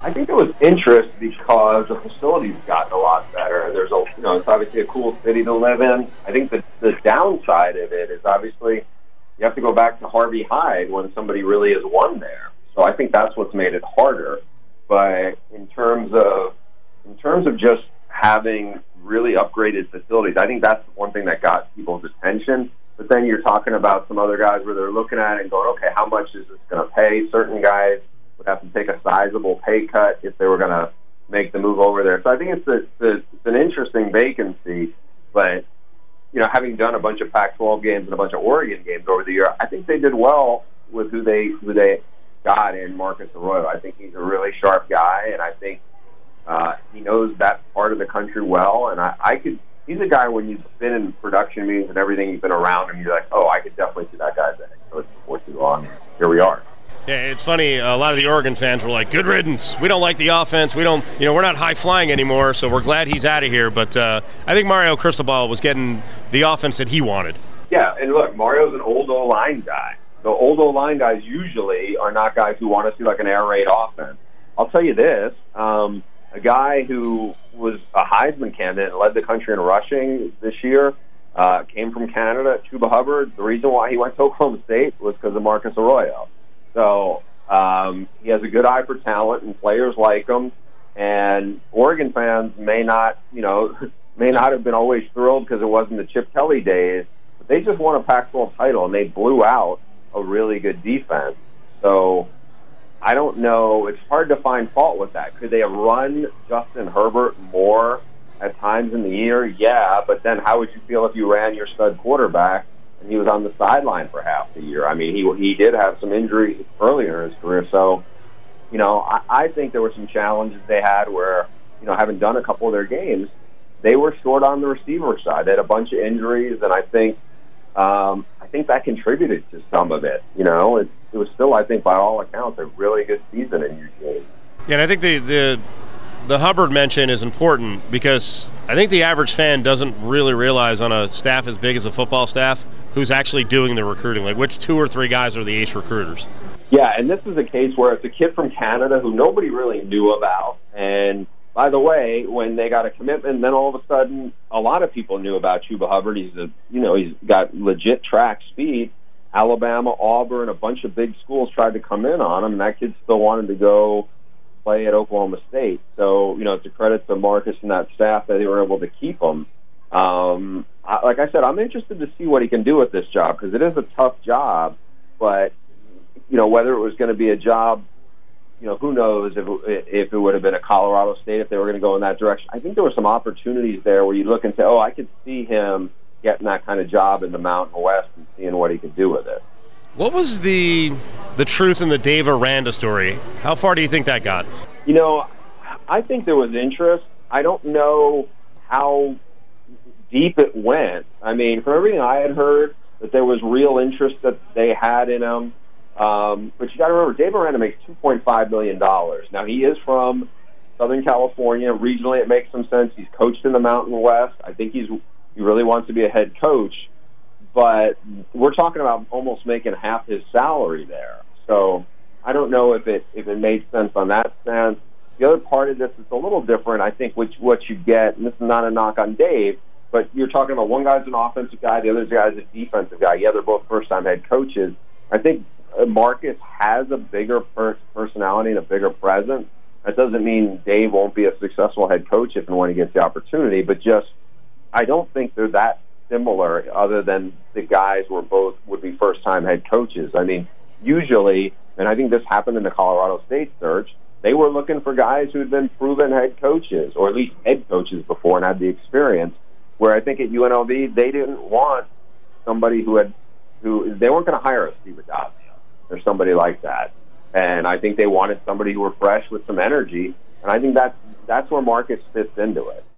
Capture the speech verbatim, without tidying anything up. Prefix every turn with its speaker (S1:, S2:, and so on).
S1: I think there was interest because the facility's gotten a lot better, and there's a, you know, it's obviously a cool city to live in. I think the the downside of it is obviously you have to go back to Harvey Hyde when somebody really has won there. So I think that's what's made it harder. But in terms of in terms of just having really upgraded facilities, I think that's one thing that got people's attention. But then you're talking about some other guys where they're looking at it and going, okay, how much is this going to pay? Certain guys would have to take a sizable pay cut if they were going to make the move over there. So I think it's, a, it's an interesting vacancy, but, you know, having done a bunch of Pac twelve games and a bunch of Oregon games over the year, I think they did well with who they who they got in Marcus Arroyo. I think he's a really sharp guy, and I think uh, he knows that part of the country well, and I, I could he's a guy when you've been in production meetings and everything, you've been around him, you're like, oh, I could definitely see that guy there. So it's before too long. Here we are.
S2: Yeah, it's funny. A lot of the Oregon fans were like, "Good riddance. We don't like the offense. We don't, you know, we're not high flying anymore. So we're glad he's out of here." But uh, I think Mario Cristobal was getting the offense that he wanted.
S1: Yeah, and look, Mario's an old O-line guy. The old O-line guys usually are not guys who want to see like an air raid offense. I'll tell you this: um, a guy who was a Heisman candidate and led the country in rushing this year uh, came from Canada. Chuba Hubbard. The reason why he went to Oklahoma State was because of Marcus Arroyo. So um, he has a good eye for talent, and players like him. And Oregon fans may not, you know, may not have been always thrilled because it wasn't the Chip Kelly days, but they just won a Pac twelve title, and they blew out a really good defense. So I don't know. It's hard to find fault with that. Could they have run Justin Herbert more at times in the year? Yeah, but then how would you feel if you ran your stud quarterback and he was on the sideline for half the year? I mean, he he did have some injuries earlier in his career. So, you know, I, I think there were some challenges they had where, you know, having done a couple of their games, they were short on the receiver side. They had a bunch of injuries, and I think um, I think that contributed to some of it. You know, it, it was still, I think, by all accounts, a really good season in Eugene.
S2: Yeah, and I think the the the Hubbard mention is important because I think the average fan doesn't really realize on a staff as big as a football staff who's actually doing the recruiting, like which two or three guys are the ace recruiters.
S1: Yeah, and this is a case where it's a kid from Canada who nobody really knew about. And by the way, when they got a commitment, then all of a sudden a lot of people knew about Chuba Hubbard. He's a, you know, he's got legit track speed. Alabama, Auburn, a bunch of big schools tried to come in on him, and that kid still wanted to go play at Oklahoma State. So, you know, it's a credit to Marcus and that staff that they were able to keep him. Um, I, like I said, I'm interested to see what he can do with this job because it is a tough job. But, you know, whether it was going to be a job, you know, who knows if it, if it would have been a Colorado State if they were going to go in that direction. I think there were some opportunities there where you look and say, oh, I could see him getting that kind of job in the Mountain West and seeing what he could do with it.
S2: What was the the truth in the Dave Aranda story? How far do you think that got?
S1: You know, I think there was interest. I don't know how deep it went. I mean, from everything I had heard, that there was real interest that they had in him. Um, but you got to remember, Dave Aranda makes two point five million dollars. Now, he is from Southern California. Regionally, it makes some sense. He's coached in the Mountain West. I think he's he really wants to be a head coach. But we're talking about almost making half his salary there. So I don't know if it if it made sense on that sense. The other part of this is a little different, I think, which what you get, and this is not a knock on Dave, but you're talking about one guy's an offensive guy, the other guy's a defensive guy. Yeah, they're both first-time head coaches. I think Marcus has a bigger per- personality and a bigger presence. That doesn't mean Dave won't be a successful head coach if and when he gets the opportunity, but just I don't think they're that similar other than the guys were both would be first-time head coaches. I mean, usually, and I think this happened in the Colorado State search, they were looking for guys who had been proven head coaches or at least head coaches before and had the experience, where I think at U N L V they didn't want somebody who had who they weren't going to hire a Steve Adazio or somebody like that. And I think they wanted somebody who were fresh with some energy, and I think that's, that's where Marcus fits into it.